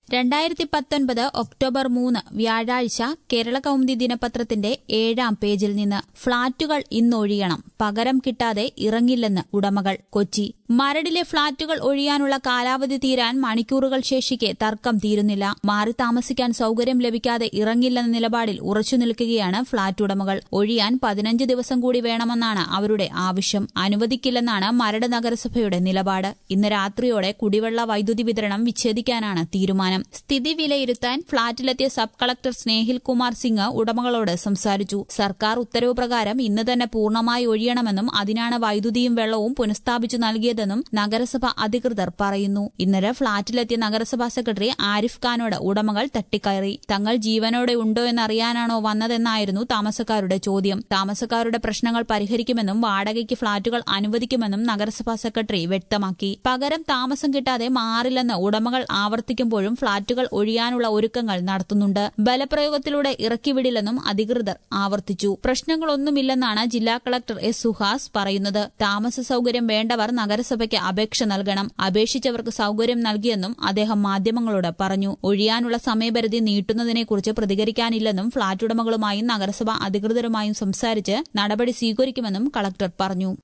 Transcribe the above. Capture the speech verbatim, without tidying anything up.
രണ്ടായിരത്തി പത്തൊൻപത് ഒക്ടോബർ മൂന്ന് വ്യാഴാഴ്ച കേരള കൗമുദി ദിനപത്രത്തിന്റെ ഏഴാം പേജിൽ നിന്ന് ഫ്ളാറ്റുകൾ ഇന്നൊഴിയണം, പകരം കിട്ടാതെ ഇറങ്ങില്ലെന്ന് ഉടമകൾ. കൊച്ചി. മരടിലെ ഫ്ളാറ്റുകൾ ഒഴിയാനുള്ള കാലാവധി തീരാൻ മണിക്കൂറുകൾ ശേഷിക്കെ തർക്കം തീരുന്നില്ല. മാറി താമസിക്കാൻ സൌകര്യം ലഭിക്കാതെ ഇറങ്ങില്ലെന്ന നിലപാടിൽ ഉറച്ചുനിൽക്കുകയാണ് ഫ്ളാറ്റ് ഉടമകൾ. ഒഴിയാൻ പതിനഞ്ച് ദിവസം കൂടി വേണമെന്നാണ് അവരുടെ ആവശ്യം. അനുവദിക്കില്ലെന്നാണ് മരട് നഗരസഭയുടെ നിലപാട്. ഇന്ന് രാത്രിയോടെ കുടിവെള്ള വൈദ്യുതി വിതരണം വിച്ഛേദിക്കാനാണ് തീരുമാനം. സ്ഥിതി വിലയിരുത്താൻ ഫ്ളാറ്റിലെത്തിയ സബ് കളക്ടർ സ്നേഹിൽ കുമാർ സിംഗ് ഉടമകളോട് സംസാരിച്ചു. സർക്കാർ ഉത്തരവ് പ്രകാരം ഇന്ന് തന്നെ പൂർണ്ണമായി ഒഴിയണമെന്നും അതിനാണ് വൈദ്യുതിയും വെള്ളവും പുനഃസ്ഥാപിച്ചു നൽകിയതെന്നും നഗരസഭ അധികൃതർ പറയുന്നു. ഇന്നലെ ഫ്ളാറ്റിലെത്തിയ നഗരസഭാ സെക്രട്ടറി ആരിഫ് ഖാനോട് ഉടമകൾ തട്ടിക്കയറി. തങ്ങൾ ജീവനോടെ ഉണ്ടോ എന്നറിയാനാണോ വന്നതെന്നായിരുന്നു താമസക്കാരുടെ ചോദ്യം. താമസക്കാരുടെ പ്രശ്നങ്ങൾ പരിഹരിക്കുമെന്നും വാടകയ്ക്ക് ഫ്ളാറ്റുകൾ അനുവദിക്കുമെന്നും നഗരസഭാ സെക്രട്ടറി വ്യക്തമാക്കി. പകരം താമസം കിട്ടാതെ മാറില്ലെന്ന് ഉടമകൾ ആവർത്തിക്കുമ്പോഴും ഫ്ളാറ്റുകൾ ഒഴിയാനുള്ള ഒരുക്കങ്ങൾ നടത്തുന്നുണ്ട്. ബലപ്രയോഗത്തിലൂടെ ഇറക്കിവിടില്ലെന്നും അധികൃതർ ആവർത്തിച്ചു. പ്രശ്നങ്ങളൊന്നുമില്ലെന്നാണ് ജില്ലാ കളക്ടർ എസ് സുഹാസ് പറയുന്നത്. താമസ സൌകര്യം വേണ്ടവർ നഗരസഭയ്ക്ക് അപേക്ഷ നൽകണം. അപേക്ഷിച്ചവർക്ക് സൌകര്യം നൽകിയെന്നും അദ്ദേഹം മാധ്യമങ്ങളോട് പറഞ്ഞു. ഒഴിയാനുള്ള സമയപരിധി നീട്ടുന്നതിനെക്കുറിച്ച് പ്രതികരിക്കാനില്ലെന്നും ഫ്ളാറ്റ് ഉടമകളുമായും നഗരസഭാ അധികൃതരുമായും സംസാരിച്ച് നടപടി സ്വീകരിക്കുമെന്നും കളക്ടർ പറഞ്ഞു.